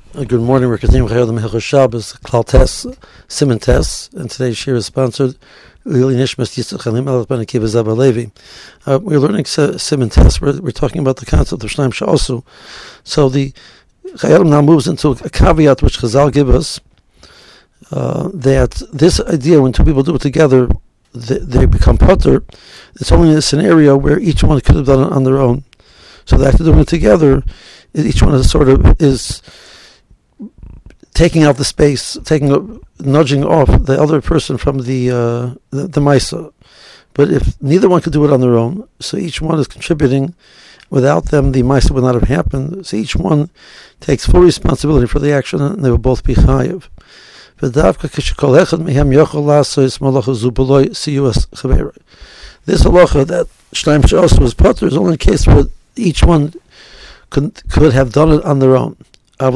Good morning. We're continuing with the Hilchos Shabbos, Klal Tes, Siman Tes, and today's shir is sponsored Lili Nishmas Yitzchak Chaim Melech Ben Akiva Zaba Levi. We're learning Siman Tes. We're talking about the concept of Shnaim She'osu. So the Chayalim now moves into a caveat which Chazal give us, that this idea, when two people do it together, they become potter. It's only in a scenario where each one could have done it on their own. So the act of doing it together, each one is taking out the space, nudging off the other person from the Maisa. But if neither one could do it on their own, so each one is contributing. Without them, the Maisa would not have happened. So each one takes full responsibility for the action, and they will both be chayiv. This halacha that Shnaim She'osu was potter is only in case where each one could have done it on their own. If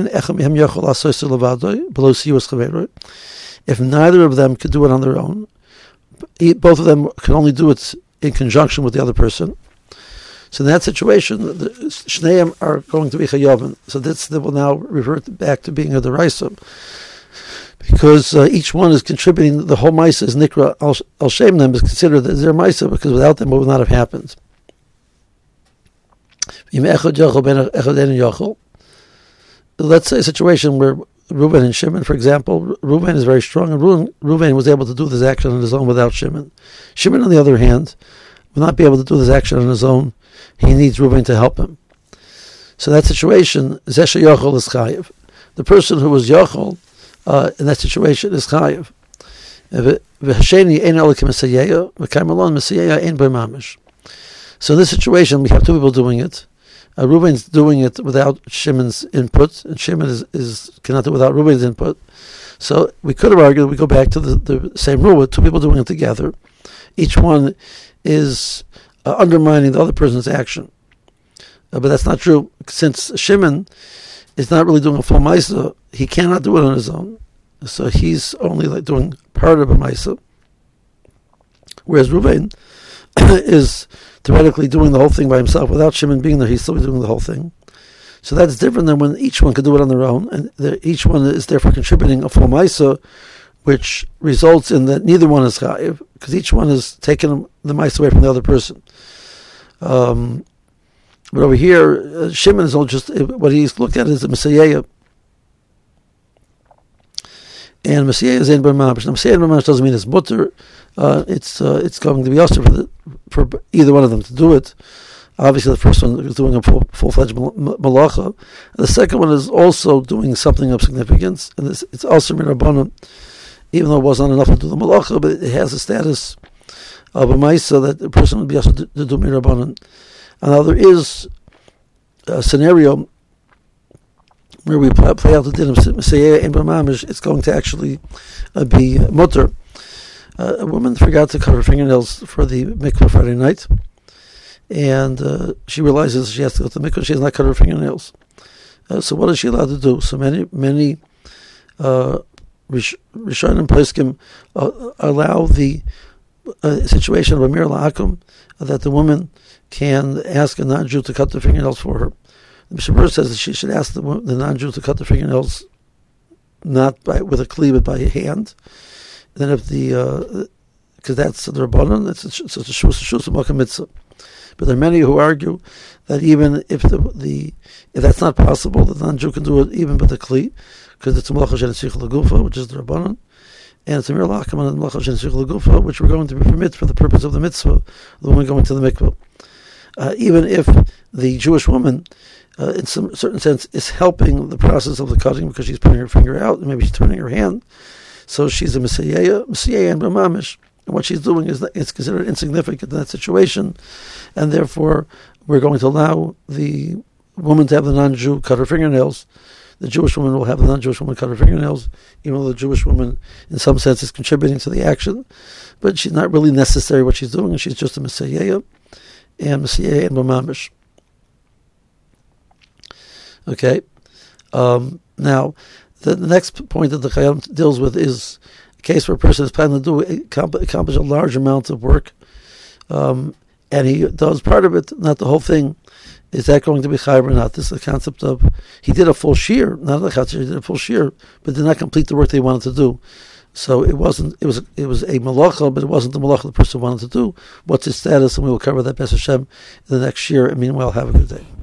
neither of them could do it on their own, both of them can only do it in conjunction with the other person. So in that situation, the Shneim are going to be chayavim. So this will now revert back to being a deraisa, because each one is contributing. The whole Maisa is nikra al shem them, is considered as their Maisa, because without them it would not have happened. Let's say a situation where Reuven and Shimon, for example, Reuven is very strong, and Reuven was able to do this action on his own without Shimon. Shimon, on the other hand, will not be able to do this action on his own. He needs Reuven to help him. So that situation, Zesha Yochel is chayiv. The person who was Yochel in that situation is chayiv. So in this situation, we have two people doing it. Reuven's doing it without Shimon's input, and Shimon cannot do it without Reuven's input. So we could have argued, we go back to the same rule, two people doing it together. Each one is undermining the other person's action. But that's not true. Since Shimon is not really doing a full Maisa, he cannot do it on his own. So he's only doing part of a Maisa. Whereas Reuven is theoretically doing the whole thing by himself. Without Shimon being there, he's still doing the whole thing. So that's different than when each one could do it on their own, and each one is therefore contributing a full Maisa, which results in that neither one is chayiv, because each one is taking the Maisa away from the other person. But over here, Shimon is all just, what he's looked at is the Messiah. And Messiah is ein bar mamash. Now, Messiah ein bar mamash doesn't mean it's mutter. It's going to be also for either one of them to do it. Obviously, the first one is doing a full-fledged malacha. The second one is also doing something of significance, and it's also minarbanan, even though it wasn't enough to do the malacha, but it has the status of a ma'isa that the person would be able to do minarbanan. And now there is a scenario where we play out the din of Messiah and B'mamish. It's going to actually be mutter. A woman forgot to cut her fingernails for the mikvah Friday night, and she realizes she has to go to the mikvah. She has not cut her fingernails. So what is she allowed to do? So many Rishonim Poskim allow the situation of Amir La'akum, that the woman can ask a non-Jew to cut the fingernails for her. The Mishnah says that she should ask the non-Jew to cut the fingernails not with a kli but by hand. Then if because that's the Rabbanon, it's a shus mitzvah. But there are many who argue that even if if that's not possible, the non-Jew can do it even with a kli, because it's a malacha she'netzich l'gufa, which is the Rabbanon, and it's a mir la'akam on the malacha she'netzich l'gufa, which we're going to permit for the purpose of the mitzvah, the woman going to the mikvah. Even if the Jewish woman, in some certain sense, is helping the process of the cutting because she's putting her finger out and maybe she's turning her hand, so she's a Messiah and B'mamish. And what she's doing it's considered insignificant in that situation, and therefore we're going to allow the woman to have the non-Jew cut her fingernails. The Jewish woman will have the non-Jewish woman cut her fingernails, even though the Jewish woman, in some sense, is contributing to the action, but she's not really necessary what she's doing, and she's just a Messiah and B'mamish. Okay. Now, the next point that the Chayyim deals with is a case where a person is planning to accomplish a large amount of work, and he does part of it, not the whole thing. Is that going to be chayav or not? This is the concept of he did a full shear, not a chatzir, he did a full shear, but did not complete the work that he wanted to do. So it wasn't. It was a malacha, but it wasn't the malacha the person wanted to do. What's his status? And we will cover that B'ez Hashem in the next year. And meanwhile, have a good day.